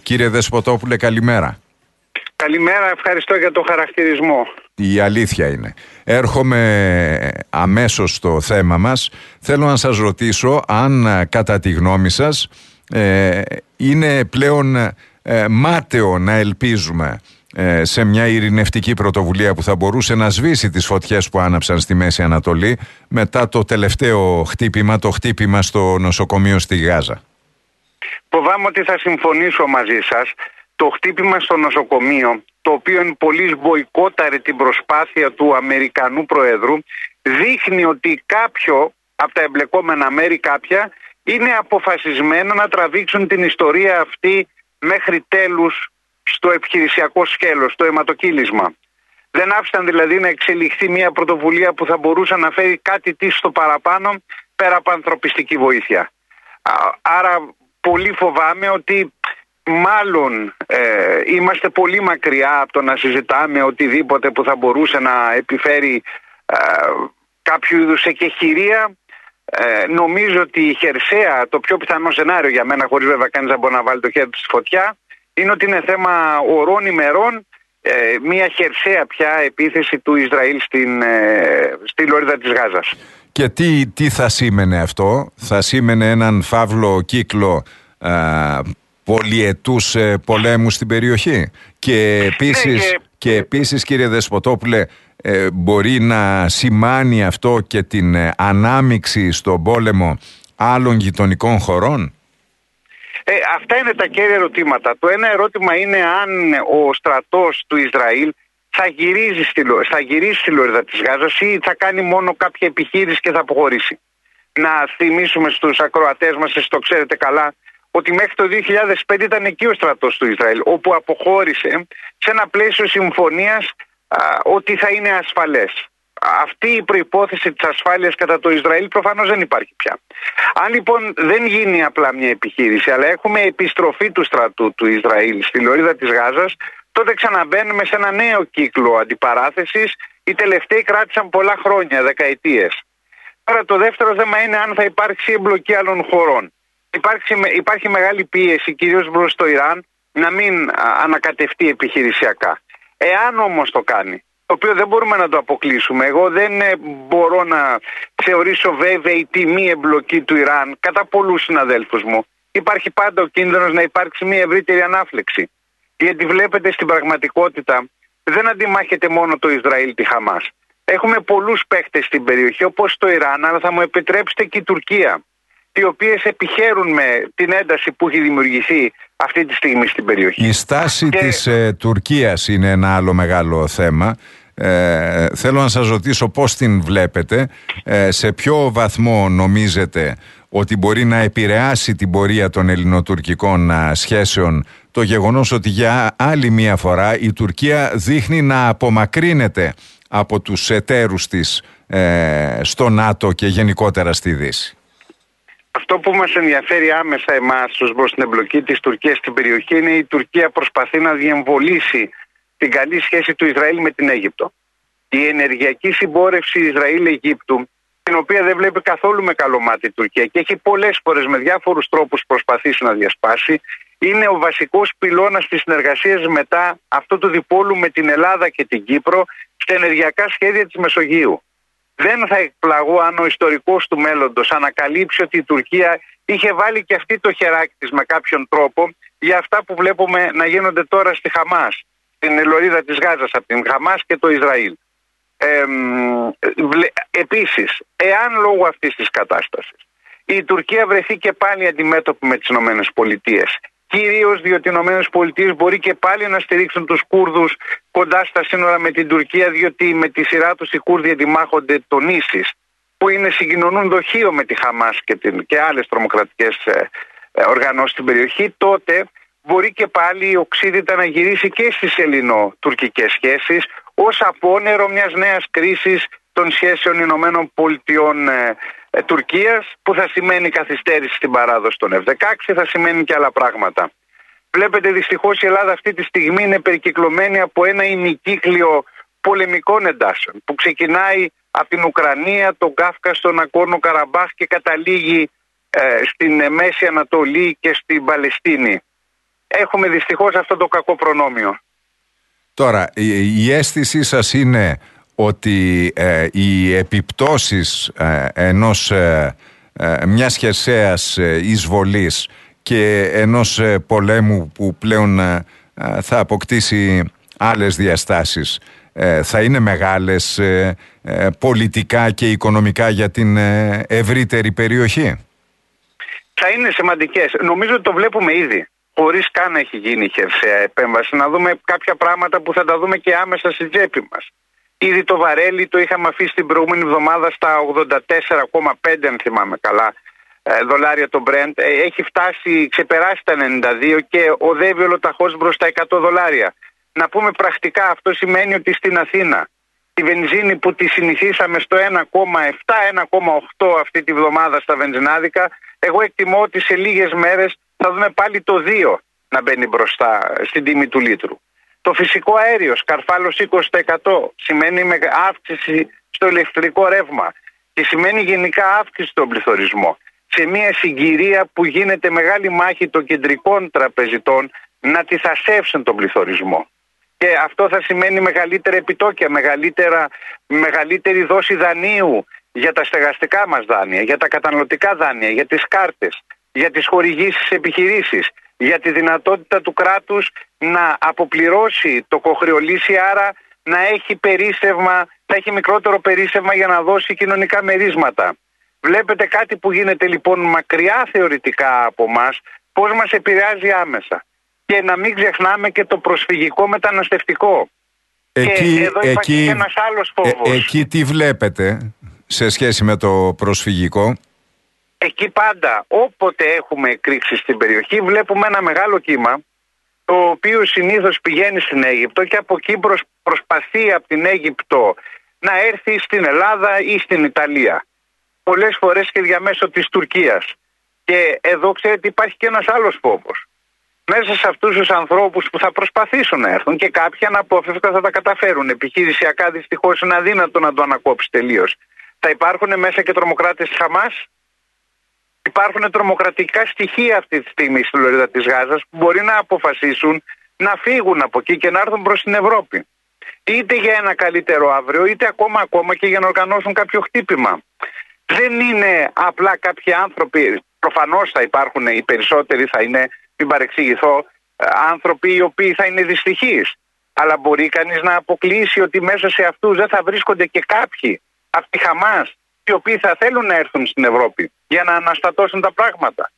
Κύριε Δεσποτόπουλε, καλημέρα. Καλημέρα, ευχαριστώ για το χαρακτηρισμό. Η αλήθεια είναι. Έρχομαι αμέσως στο θέμα μας. Θέλω να σας ρωτήσω αν κατά τη γνώμη σας είναι πλέον μάταιο να ελπίζουμε σε μια ειρηνευτική πρωτοβουλία που θα μπορούσε να σβήσει τις φωτιές που άναψαν στη Μέση Ανατολή μετά το τελευταίο χτύπημα, το χτύπημα στο νοσοκομείο στη Γάζα. Φοβάμαι ότι θα συμφωνήσω μαζί σας. Το χτύπημα στο νοσοκομείο, το οποίο εν πολλοίς μποϊκόταρε την προσπάθεια του Αμερικανού Προέδρου, δείχνει ότι κάποιο από τα εμπλεκόμενα μέρη, κάποια, είναι αποφασισμένα να τραβήξουν την ιστορία αυτή μέχρι τέλους στο επιχειρησιακό σκέλος, στο αιματοκύλισμα. Δεν άφησαν δηλαδή να εξελιχθεί μια πρωτοβουλία που θα μπορούσε να φέρει κάτι της στο παραπάνω πέρα από ανθρωπιστική βοήθεια. Άρα πολύ φοβάμαι ότι μάλλον είμαστε πολύ μακριά από το να συζητάμε οτιδήποτε που θα μπορούσε να επιφέρει κάποιο είδους εκεχηρία. Νομίζω ότι η χερσαία, το πιο πιθανό σενάριο για μένα, χωρίς βέβαια κανείς να μπορεί να βάλει το χέρι του στη φωτιά, είναι ότι είναι θέμα ωρών ημερών μια χερσαία πια επίθεση του Ισραήλ στη λωρίδα της Γάζας. Και τι θα σήμαινε αυτό? Θα σήμαινε έναν φαύλο κύκλο πολυετούς πολέμου στην περιοχή. Και επίσης κύριε Δεσποτόπουλε, μπορεί να σημάνει αυτό και την ανάμειξη στον πόλεμο άλλων γειτονικών χωρών? Αυτά είναι τα κέρια ερωτήματα. Το ένα ερώτημα είναι αν ο στρατός του Ισραήλ θα γυρίσει στη λωρίδα της Γάζας ή θα κάνει μόνο κάποια επιχείρηση και θα αποχωρήσει. Να θυμίσουμε στους ακροατές μας, εσείς το ξέρετε καλά, ότι μέχρι το 2005 ήταν εκεί ο στρατός του Ισραήλ, όπου αποχώρησε σε ένα πλαίσιο συμφωνίας ότι θα είναι ασφαλές. Αυτή η προϋπόθεση της ασφάλειας κατά το Ισραήλ προφανώς δεν υπάρχει πια. Αν λοιπόν δεν γίνει απλά μια επιχείρηση, αλλά έχουμε επιστροφή του στρατού του Ισραήλ στη λωρίδα της Γάζας, τότε ξαναμπαίνουμε σε ένα νέο κύκλο αντιπαράθεσης. Οι τελευταίοι κράτησαν πολλά χρόνια, δεκαετίες. Τώρα το δεύτερο θέμα είναι αν θα υπάρξει εμπλοκή άλλων χωρών. Υπάρχει μεγάλη πίεση, κυρίως προς το Ιράν, να μην ανακατευτεί επιχειρησιακά. Εάν όμως το κάνει, το οποίο δεν μπορούμε να το αποκλείσουμε, εγώ δεν μπορώ να θεωρήσω βέβαιη τη μη εμπλοκή του Ιράν κατά πολλούς συναδέλφους μου. Υπάρχει πάντα ο κίνδυνος να υπάρξει μια ευρύτερη ανάφλεξη. Γιατί βλέπετε στην πραγματικότητα δεν αντιμάχεται μόνο το Ισραήλ τη Χαμάς. Έχουμε πολλούς παίχτες στην περιοχή όπως το Ιράν, αλλά θα μου επιτρέψετε και η Τουρκία, οι οποίες επιχαίρουν με την ένταση που έχει δημιουργηθεί αυτή τη στιγμή στην περιοχή. Η στάση της Τουρκίας είναι ένα άλλο μεγάλο θέμα. Θέλω να σας ρωτήσω πώς την βλέπετε, σε ποιο βαθμό νομίζετε ότι μπορεί να επηρεάσει την πορεία των ελληνοτουρκικών σχέσεων το γεγονός ότι για άλλη μία φορά η Τουρκία δείχνει να απομακρύνεται από τους εταίρους της στο ΝΑΤΟ και γενικότερα στη Δύση? Αυτό που μας ενδιαφέρει άμεσα εμάς ως προς την εμπλοκή της Τουρκίας στην περιοχή είναι η Τουρκία προσπαθεί να διεμβολήσει την καλή σχέση του Ισραήλ με την Αίγυπτο. Η ενεργειακή συμπόρευση Ισραήλ-Αιγύπτου, την οποία δεν βλέπει καθόλου με καλό μάτι η Τουρκία και έχει πολλές φορές με διάφορους τρόπους προσπαθήσει να διασπάσει, είναι ο βασικός πυλώνας της συνεργασίας μετά αυτό του διπόλου με την Ελλάδα και την Κύπρο στα ενεργειακά σχέδια της Μεσογείου. Δεν θα εκπλαγώ αν ο ιστορικός του μέλλοντος ανακαλύψει ότι η Τουρκία είχε βάλει και αυτή το χεράκι της με κάποιον τρόπο για αυτά που βλέπουμε να γίνονται τώρα στη Χαμάς, στην λωρίδα της Γάζας από την Χαμάς και το Ισραήλ. Επίσης, εάν λόγω αυτής της κατάστασης η Τουρκία βρεθεί και πάλι αντιμέτωπη με τις ΗΠΑ, κυρίως διότι οι ΗΠΑ μπορεί και πάλι να στηρίξουν τους Κούρδους κοντά στα σύνορα με την Τουρκία, διότι με τη σειρά τους οι Κούρδοι αντιμάχονται τον Ίσις, που είναι συγκοινωνούν δοχείο με τη Χαμάς και άλλες τρομοκρατικές οργανώσεις στην περιοχή, τότε μπορεί και η οξύτητα να γυρίσει και στις ελληνο-τουρκικές σχέσεις ως απόνερο μιας νέας κρίσης των σχέσεων Ηνωμένων Πολιτειών Τουρκίας, που θα σημαίνει καθυστέρηση στην παράδοση των F-16, θα σημαίνει και άλλα πράγματα. Βλέπετε, δυστυχώς η Ελλάδα αυτή τη στιγμή είναι περικυκλωμένη από ένα ημικύκλιο πολεμικών εντάσεων που ξεκινάει από την Ουκρανία, τον Κάφκασο, τον Ναγκόρνο Καραμπάχ και καταλήγει στην Μέση Ανατολή και στην Παλαιστίνη. έχουμε δυστυχώς αυτό το κακό προνόμιο. Τώρα, η αίσθησή σας είναι ότι οι επιπτώσεις μιας χερσαίας εισβολής και ενός πολέμου που πλέον θα αποκτήσει άλλες διαστάσεις θα είναι μεγάλες πολιτικά και οικονομικά για την ευρύτερη περιοχή? Θα είναι σημαντικές. Νομίζω ότι το βλέπουμε ήδη, χωρίς καν να έχει γίνει χερσαία επέμβαση. Να δούμε κάποια πράγματα που θα τα δούμε και άμεσα στην τσέπη μας. Ήδη το βαρέλι το είχαμε αφήσει την προηγούμενη εβδομάδα στα 84,5 αν θυμάμαι καλά δολάρια το Brent. Έχει φτάσει, ξεπεράσει τα 92 και οδεύει ολοταχώς προς τα 100 δολάρια. Να πούμε πρακτικά, αυτό σημαίνει ότι στην Αθήνα τη βενζίνη που τη συνηθίσαμε στο 1,7-1,8 αυτή τη βδομάδα στα βενζινάδικα, εγώ εκτιμώ ότι σε λίγες μέρες θα δούμε πάλι το 2 να μπαίνει μπροστά στην τιμή του λίτρου. Το φυσικό αέριο, σκαρφάλωση 20%, σημαίνει αύξηση στο ηλεκτρικό ρεύμα και σημαίνει γενικά αύξηση στον πληθωρισμό. Σε μια συγκυρία που γίνεται μεγάλη μάχη των κεντρικών τραπεζιτών να τυθασεύσουν τον πληθωρισμό. Και αυτό θα σημαίνει μεγαλύτερα επιτόκια, μεγαλύτερη δόση δανείου για τα στεγαστικά μας δάνεια, για τα καταναλωτικά δάνεια, για τις κάρτες, για τις χορηγήσεις επιχειρήσεις, για τη δυνατότητα του κράτους να αποπληρώσει το κοχρεολύσι, άρα να έχει περίσσευμα, θα έχει μικρότερο περίσσευμα για να δώσει κοινωνικά μερίσματα. Βλέπετε κάτι που γίνεται λοιπόν μακριά θεωρητικά από μας, πώς μας επηρεάζει άμεσα. Και να μην ξεχνάμε και το προσφυγικό μεταναστευτικό. Και εδώ υπάρχει και ένας άλλος φόβος. Εκεί τι βλέπετε σε σχέση με το προσφυγικό? Εκεί πάντα, όποτε έχουμε εκρήξεις στην περιοχή, βλέπουμε ένα μεγάλο κύμα, το οποίο συνήθως πηγαίνει στην Αίγυπτο και από εκεί προσπαθεί από την Αίγυπτο να έρθει στην Ελλάδα ή στην Ιταλία. Πολλές φορές και διαμέσω της Τουρκίας. Και εδώ ξέρετε υπάρχει και ένας άλλος φόβος. Μέσα σε αυτούς τους ανθρώπους που θα προσπαθήσουν να έρθουν και κάποιοι αναπόφευκτα θα τα καταφέρουν. Επιχειρησιακά δυστυχώς είναι αδύνατο να το ανακόψει τελείως. Θα υπάρχουν μέσα και τρομοκράτες της Χαμάς. Υπάρχουν τρομοκρατικά στοιχεία αυτή τη στιγμή στη λωρίδα της Γάζας που μπορεί να αποφασίσουν να φύγουν από εκεί και να έρθουν προς την Ευρώπη. Είτε για ένα καλύτερο αύριο, είτε ακόμα και για να οργανώσουν κάποιο χτύπημα. Δεν είναι απλά κάποιοι άνθρωποι, προφανώς θα υπάρχουν, οι περισσότεροι θα είναι, μην παρεξηγηθώ, άνθρωποι οι οποίοι θα είναι δυστυχείς. Αλλά μπορεί κανείς να αποκλείσει ότι μέσα σε αυτούς δεν θα βρίσκονται και κάποιοι από τη Χαμάς, οι οποίοι θα θέλουν να έρθουν στην Ευρώπη για να αναστατώσουν τα πράγματα.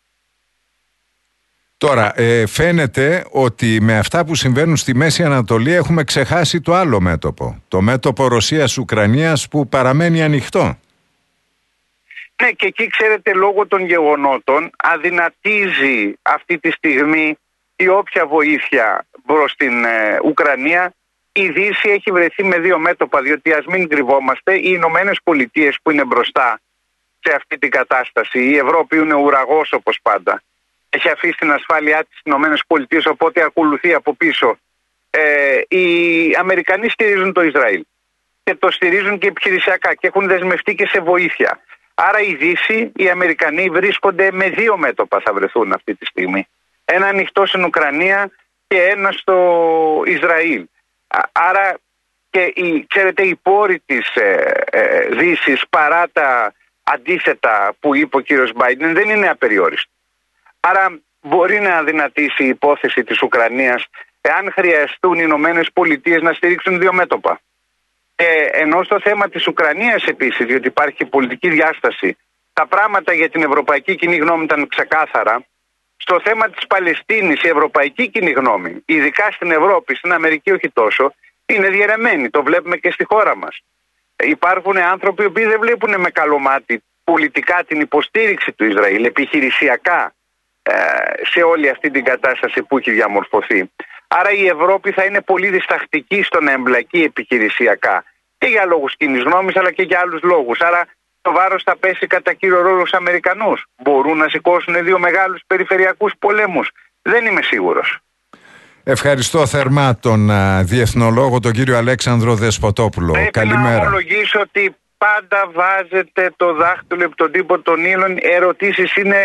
Τώρα, φαίνεται ότι με αυτά που συμβαίνουν στη Μέση Ανατολή έχουμε ξεχάσει το άλλο μέτωπο. Το μέτωπο Ρωσίας-Ουκρανίας που παραμένει ανοιχτό. Ναι, και εκεί ξέρετε λόγω των γεγονότων αδυνατίζει αυτή τη στιγμή η όποια βοήθεια προς την Ουκρανία. Η Δύση έχει βρεθεί με δύο μέτωπα, διότι ας μην κρυβόμαστε, οι Ηνωμένες Πολιτείες που είναι μπροστά σε αυτή την κατάσταση, η Ευρώπη είναι ουραγός όπως πάντα. Έχει αφήσει την ασφάλειά της στις Ηνωμένες Πολιτείες, οπότε ακολουθεί από πίσω. Οι Αμερικανοί στηρίζουν το Ισραήλ και το στηρίζουν και επιχειρησιακά και έχουν δεσμευτεί και σε βοήθεια. Άρα η Δύση, οι Αμερικανοί βρίσκονται με δύο μέτωπα θα βρεθούν αυτή τη στιγμή. Ένα ανοιχτό στην Ουκρανία και ένα στο Ισραήλ. Άρα και ξέρετε οι πόροι της Δύσης παρά τα αντίθετα που είπε ο κύριος Μπάιντεν δεν είναι απεριόριστοι. Άρα μπορεί να αδυνατήσει η υπόθεση της Ουκρανίας εάν χρειαστούν οι Ηνωμένες Πολιτείες να στηρίξουν δύο μέτωπα. Ενώ στο θέμα της Ουκρανίας επίσης, διότι υπάρχει πολιτική διάσταση, τα πράγματα για την ευρωπαϊκή κοινή γνώμη ήταν ξεκάθαρα. Στο θέμα της Παλαιστίνης η ευρωπαϊκή κοινή γνώμη, ειδικά στην Ευρώπη, στην Αμερική όχι τόσο, είναι διαιρεμένη. Το βλέπουμε και στη χώρα μας. Υπάρχουν άνθρωποι οι οποίοι δεν βλέπουν με καλό μάτι πολιτικά την υποστήριξη του Ισραήλ, επιχειρησιακά σε όλη αυτή την κατάσταση που έχει διαμορφωθεί. Άρα η Ευρώπη θα είναι πολύ διστακτική στο να εμπλακεί επιχειρησιακά και για λόγους κοινής γνώμης αλλά και για άλλους λόγους. Άρα το βάρος θα πέσει κατά κύριο ρόλο στους Αμερικανούς. Μπορούν να σηκώσουν δύο μεγάλους περιφερειακούς πολέμους. Δεν είμαι σίγουρος. Ευχαριστώ θερμά τον διεθνολόγο, τον κύριο Αλέξανδρο Δεσποτόπουλο. Καλημέρα. Να ομολογήσω ότι πάντα βάζετε το δάχτυλο επί τον τύπο των ήλων. Ερωτήσεις είναι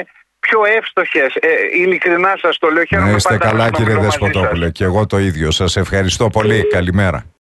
πιο εύστοχες. Ειλικρινά σας το λέω. Να είστε καλά, κύριε Δεσποτόπουλε, και εγώ το ίδιο. Σας ευχαριστώ πολύ. Καλημέρα.